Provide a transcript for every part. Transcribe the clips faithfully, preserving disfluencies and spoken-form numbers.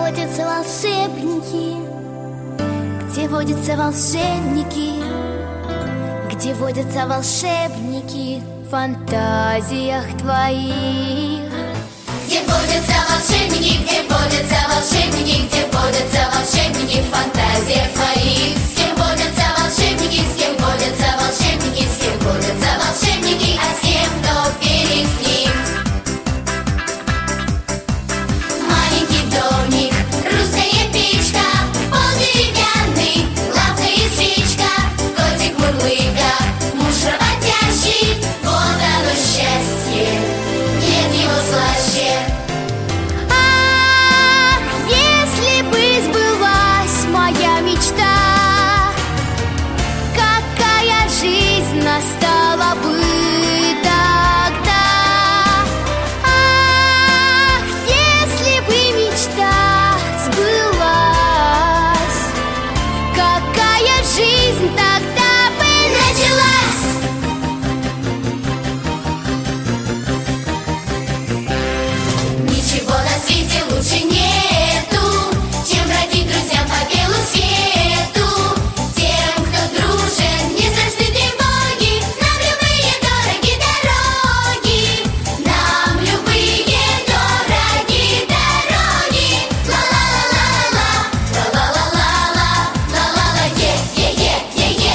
водятся волшебники? Где водятся волшебники? Где водятся волшебники в фантазиях твоих? Где водятся волшебники? Где водятся волшебники? Где водятся волшебники в фантазиях твоих? С кем водятся волшебники? С кем водятся волшебники? С кем водятся волшебники? А с кем кто перед ним? Маленький домик, русская печка, пол деревянный, лавка и свечка, котик мурлыка, муж работящий, вот оно счастье, нет его слаще. Ах, если бы сбылась моя мечта, какая жизнь настала бы тогда. Ах, если бы мечта сбылась, какая жизнь тогда бы началась. Ничего на свете лучше нету, чем бродить друзьям по белу свету. Тем, кто дружен, не страшны тревоги, нам любые дороги дороги, нам любые дороги дороги. Ла-ла-ла-ла-ла, ла-ла-ла-ла-ла, ла-ла-ла, е-е-е-е-е.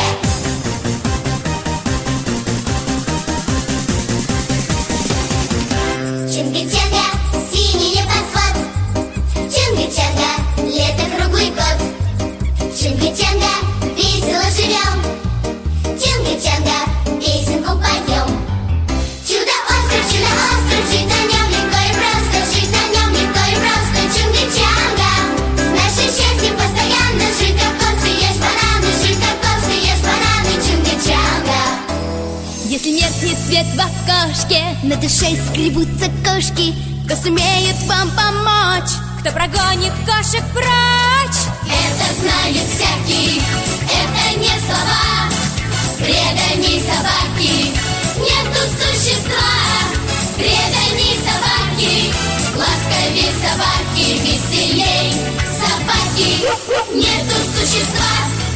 Чингачанга, синий небосвод, Чингачанга, лето круглый год. Чингачанга, весело живем, Чингачанга, песенку поем. Чудо-остров, чудо-остров, жить на нем легко и просто, жить на нем легко и просто. Чингачанга, наше счастье постоянно, жить как кот, съешь бананы, жить как кот, съешь бананы. Чингачанга. Если меркнет свет в окошке, на душе скребутся кошки, кто сумеет вам помочь, кто прогонит кошек прочь? Это знают всякий, это не слова, преданий собаки, нету существа. Преданий собаки, ласковей собаки, веселей собаки, нету существа.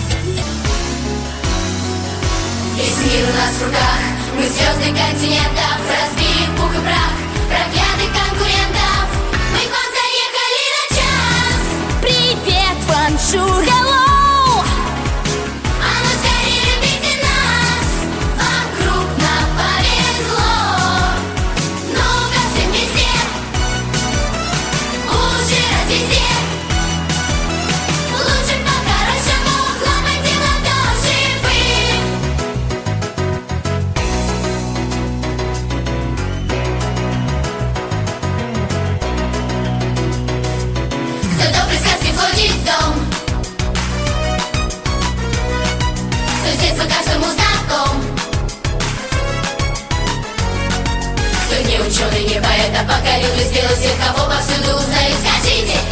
Весь мир у нас в руках, мы звезды континентов, разбили в пух и прах проклятых конкурентов. Мы к вам заехали на час. Привет, бонжур, hello! А ну скорее любите нас, вам крупно повезло. Ну-ка всем везде, уши развезде. Лучше по-хорошему хлопайте в ладоши вы. Кто доброй сказки входит в дом, кто с детства каждому знаком, кто не ученый, не поэт, а покорил и сделал всех, кого повсюду узнают. Скажите,